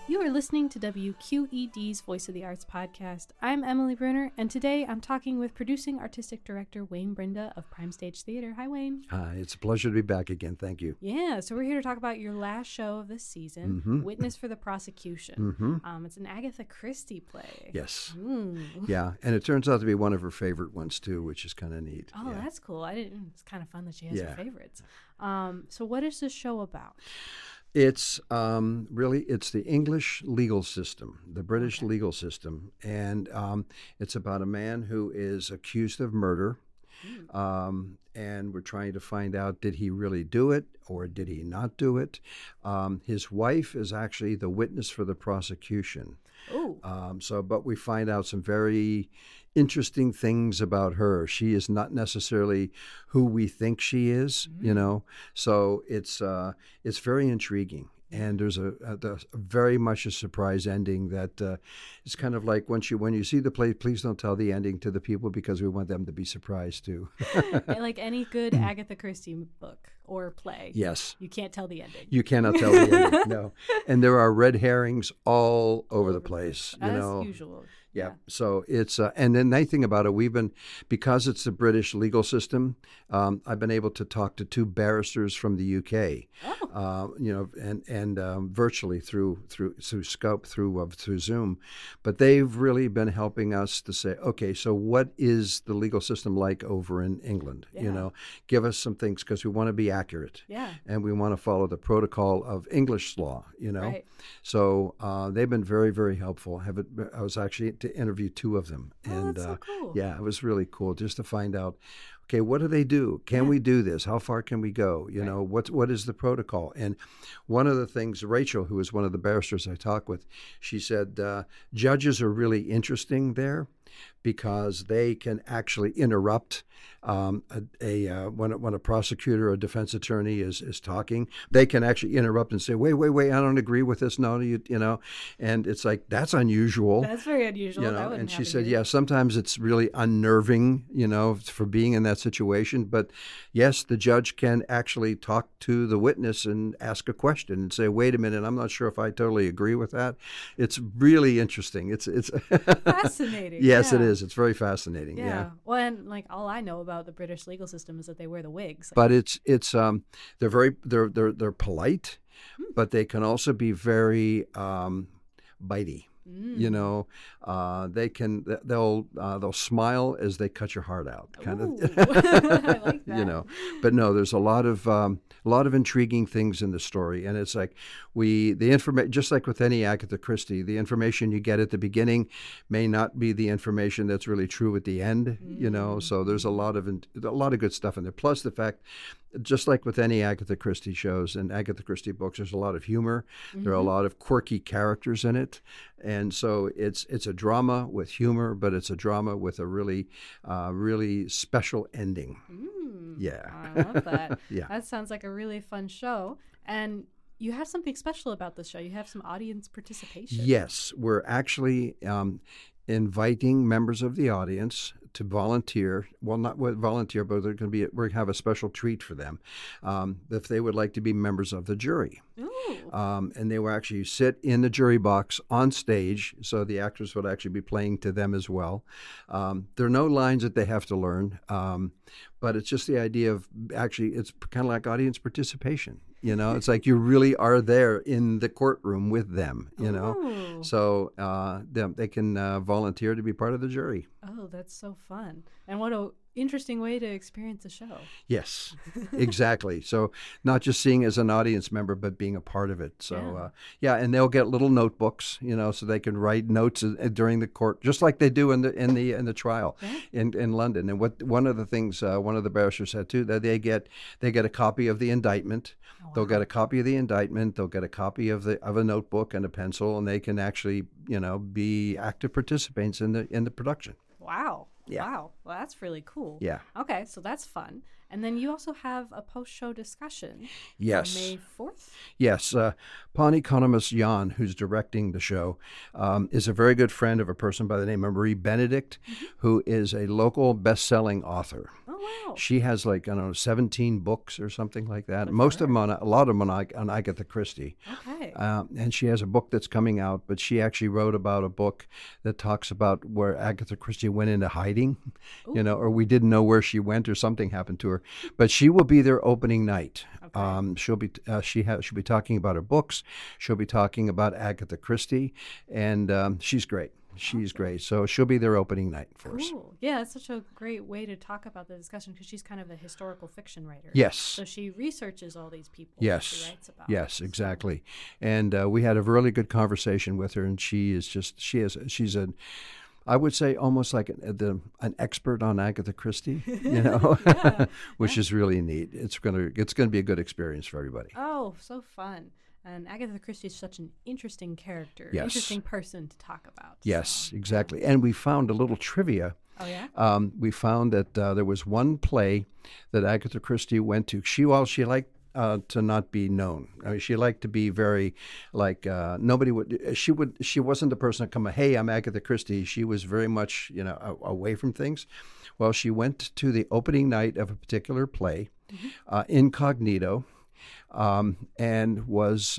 You are listening to WQED's Voice of the Arts podcast. I'm Emily Bruner, and today I'm talking with producing artistic director Wayne Brinda of Prime Stage Theater. Hi, Wayne. Hi, it's a pleasure to be back again. Thank you. Yeah, so we're here to talk about your last show of this season, Witness for the Prosecution. It's an Agatha Christie play. Yes. Yeah, and it turns out to be one of her favorite ones, too, which is kind of neat. Oh, yeah. That's cool. It's kind of fun that she has her favorites. So what is this show about? It's it's the English legal system, the British legal system, and it's about a man who is accused of murder, and we're trying to find out, did he really do it or did he not do it? His wife is actually the witness for the prosecution. But we find out some very interesting things about her. She is not necessarily who we think she is, you know. So it's very intriguing. And there's a very much a surprise ending that it's kind of like when you see the play, please don't tell the ending to the people because we want them to be surprised too. Like any good Agatha Christie book or play. Yes. You can't tell the ending. You cannot tell the ending, no. And there are red herrings all over the place. As you know. usual. Yeah. So it's and the nice thing about it, because it's the British legal system, I've been able to talk to two barristers from the UK, and virtually through Skype, through Zoom, but they've really been helping us to say, okay, so what is the legal system like over in England? Yeah. You know, give us some things because we want to be accurate, and we want to follow the protocol of English law. You know, right. So they've been very, very helpful. I was actually to interview two of them. And that's so cool. Yeah, it was really cool just to find out, okay, what do they do? Can we do this? How far can we go? You know, what is the protocol? And one of the things, Rachel, who was one of the barristers I talked with, she said, judges are really interesting there because they can actually interrupt when a prosecutor or defense attorney is talking. They can actually interrupt and say, wait, I don't agree with this. No, you know, and it's like, that's unusual. That's very unusual. You know, that and she said, here. yeah, sometimes it's really unnerving, you know, for being in that situation. But yes, the judge can actually talk to the witness and ask a question and say, wait a minute, I'm not sure if I totally agree with that. It's really interesting. It's fascinating. Yes, it is. It's very fascinating. Yeah. Well, and like all I know about the British legal system is that they wear the wigs. But they're polite, but they can also be very bitey. You know, they'll smile as they cut your heart out, kind of. I like that. You know, but no, there's a lot of intriguing things in the story, and it's like the information, just like with any Agatha Christie, the information you get at the beginning may not be the information that's really true at the end. You know, so there's a lot of good stuff in there. Plus the fact, just like with any Agatha Christie shows and Agatha Christie books, there's a lot of humor. There are a lot of quirky characters in it, and so it's a drama with humor, but it's a drama with a really special ending. Yeah, I love that. Yeah, that sounds like a really fun show. And you have something special about this show. You have some audience participation. Yes, we're actually inviting members of the audience to volunteer. Well, not volunteer, but we're going to have a special treat for them if they would like to be members of the jury. And they will actually sit in the jury box on stage, so the actors would actually be playing to them as well. There are no lines that they have to learn, but it's just the idea of actually, it's kind of like audience participation. You know, it's like you really are there in the courtroom with them, you know. So they can volunteer to be part of the jury. Oh, that's so fun. And what a interesting way to experience the show. Yes, exactly. So not just seeing as an audience member, but being a part of it. So and they'll get little notebooks, you know, so they can write notes during the court, just like they do in the trial in London. And one of the things one of the barristers said too, that they get a copy of the indictment. Oh, wow. They'll get a copy of the indictment. They'll get a copy of a notebook and a pencil, and they can actually, you know, be active participants in the production. Wow. Yeah. Wow. Well, that's really cool. Yeah. Okay, so that's fun. And then you also have a post-show discussion Yes. on May 4th? Yes. Pawn Economist Jan, who's directing the show, is a very good friend of a person by the name of Marie Benedict, who is a local best-selling author. Oh, wow. She has 17 books or something like that. Good Most for of them a lot of them on Agatha Christie. Okay. And she has a book that's coming out, but she actually wrote about a book that talks about where Agatha Christie went into hiding, or we didn't know where she went or something happened to her. But she will be there opening night. Okay. She'll be talking about her books. She'll be talking about Agatha Christie, and she's great. She's great. So she'll be there opening night for us. Cool. Yeah, it's such a great way to talk about the discussion because she's kind of a historical fiction writer. Yes. So she researches all these people Yes. she writes about. Yes, exactly. And we had a really good conversation with her, and she's I would say almost like an expert on Agatha Christie, which is really neat. It's gonna be a good experience for everybody. Oh, so fun. And Agatha Christie is such an interesting character, Yes. interesting person to talk about. Yes, so. exactly. And we found a little trivia. Oh, yeah? We found that there was one play that Agatha Christie went to. She liked to not be known. I mean, she liked to be very nobody would. She wasn't the person to come. Hey, I'm Agatha Christie. She was very much away from things. Well, she went to the opening night of a particular play, incognito, and was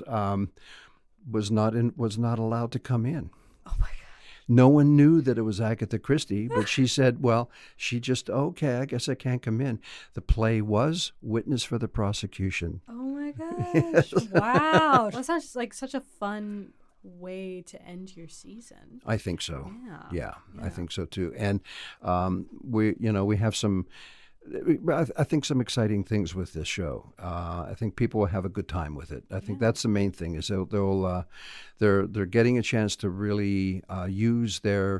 not allowed to come in. Oh, my God. No one knew that it was Agatha Christie, but she said, well, okay, I guess I can't come in. The play was Witness for the Prosecution. Oh, my gosh. Wow. That sounds like such a fun way to end your season. I think so. Yeah. I think so too. And we have some, I think, some exciting things with this show. I think people will have a good time with it. I think that's the main thing is they're getting a chance to really use their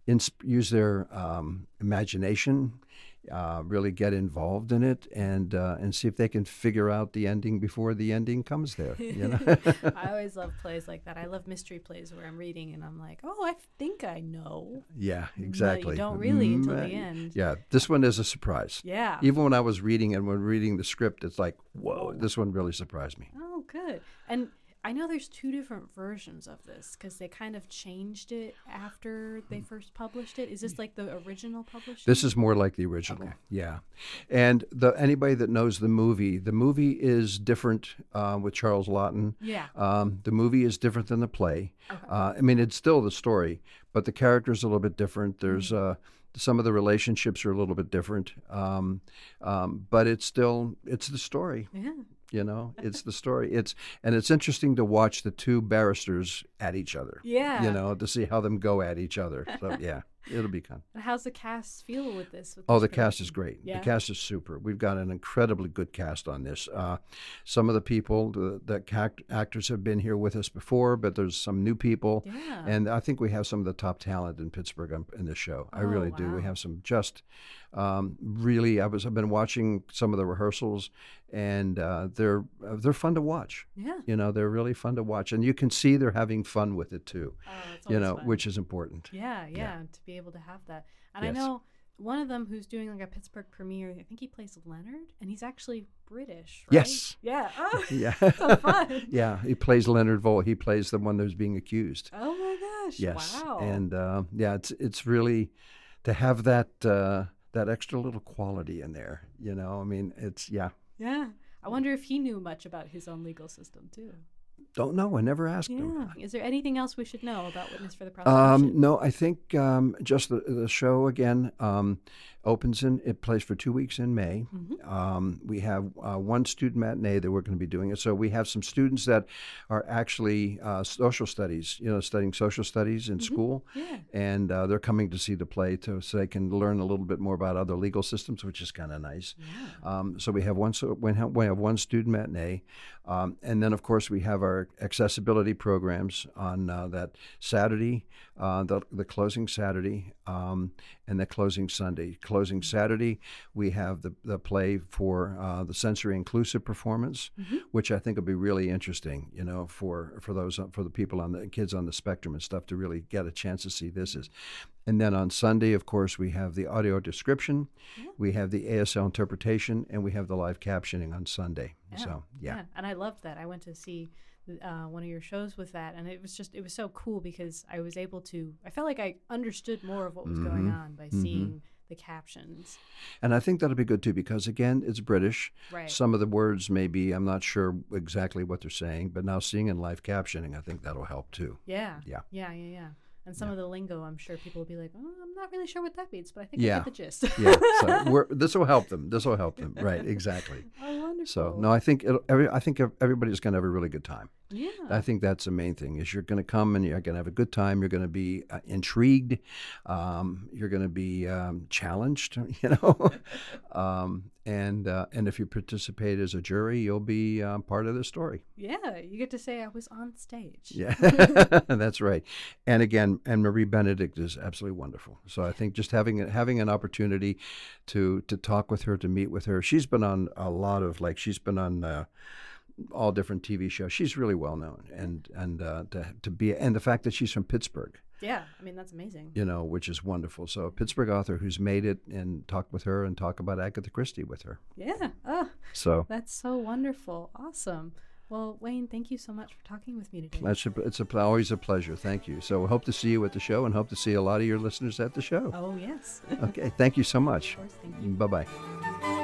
imagination, really get involved in it, and see if they can figure out the ending before the ending comes there. I always love plays like that. I love mystery plays where I'm reading and I'm like, oh, I think I know. Yeah, exactly. But you don't really until the end. Yeah, this one is a surprise. Yeah. Even when I was reading the script, it's like, whoa, this one really surprised me. Oh, good. And I know there's two different versions of this because they kind of changed it after they first published it. Is this like the original publishing? This is more like the original, Okay. yeah. And anybody that knows the movie is different with Charles Laughton. Yeah. The movie is different than the play. Okay. I mean, it's still the story, but the character's a little bit different. There's some of the relationships are a little bit different, but it's the story. Yeah. It's the story. It's interesting to watch the two barristers at each other. Yeah. To see how them go at each other. So yeah, it'll be fun. And how's the cast feel with this? The cast is great. Yeah. The cast is super. We've got an incredibly good cast on this. Some of the people, the actors have been here with us before, but there's some new people. Yeah. And I think we have some of the top talent in Pittsburgh in this show. I really do. We wow. have some just really. I've been watching some of the rehearsals, and they're fun to watch. Yeah. They're really fun to watch, and you can see they're having fun with it too. Oh, it's always fun. Which is important. Yeah, to be able to have that. And Yes. I know one of them who's doing like a Pittsburgh premiere, I think he plays Leonard, and he's actually British, right? Yes. Yeah. Oh, Yeah. so fun. Yeah, he plays Leonard Vole. He plays the one who's being accused. Oh my gosh. Yes. Wow. And it's really to have that extra little quality in there. I mean, Yeah. I wonder if he knew much about his own legal system too. Don't know. I never asked him. Is there anything else we should know about Witness for the Prosecution? No, I think just the show again opens it plays for 2 weeks in May. Mm-hmm. We have one student matinee that we're going to be doing it. So we have some students that are actually social studies, studying social studies in school. Yeah. And they're coming to see the play so they can learn a little bit more about other legal systems, which is kind of nice. Yeah. So we have one student matinee. And then, of course, we have our our accessibility programs on that Saturday, the closing Saturday, and the closing Sunday. Closing Saturday, we have the play for the sensory inclusive performance, which I think will be really interesting. For the people on the kids on the spectrum and stuff to really get a chance to see this is. And then on Sunday, of course, we have the audio description, we have the ASL interpretation, and we have the live captioning on Sunday. So, yeah. And I loved that. I went to see one of your shows with that, and it was so cool because I was able to, I felt like I understood more of what was going on by seeing the captions. And I think that'll be good too because, again, it's British. Right. Some of the words maybe, I'm not sure exactly what they're saying, but now seeing in live captioning, I think that'll help too. Yeah. And some of the lingo, I'm sure people will be like, "Oh, I'm not really sure what that means," but I think I get the gist. So this will help them. Right? Exactly. Oh, wonderful. So no, I think everybody's going to have a really good time. Yeah. I think that's the main thing. Is you're going to come and you're going to have a good time. You're going to be intrigued. You're going to be challenged. And if you participate as a jury, you'll be part of the story. Yeah, you get to say I was on stage. Yeah, that's right. And again, Marie Benedict is absolutely wonderful. So I think just having an opportunity to talk with her, to meet with her. She's been on a lot of she's been on all different TV shows. She's really well known, and the fact that she's from Pittsburgh. Yeah, I mean, that's amazing. Which is wonderful. So a Pittsburgh author who's made it and talked with her and talk about Agatha Christie with her. Yeah. Oh, so that's so wonderful. Awesome. Well, Wayne, thank you so much for talking with me today. It's always a pleasure. Thank you. So we hope to see you at the show and hope to see a lot of your listeners at the show. Oh, yes. Okay. Thank you so much. Of course. Thank you. Bye-bye.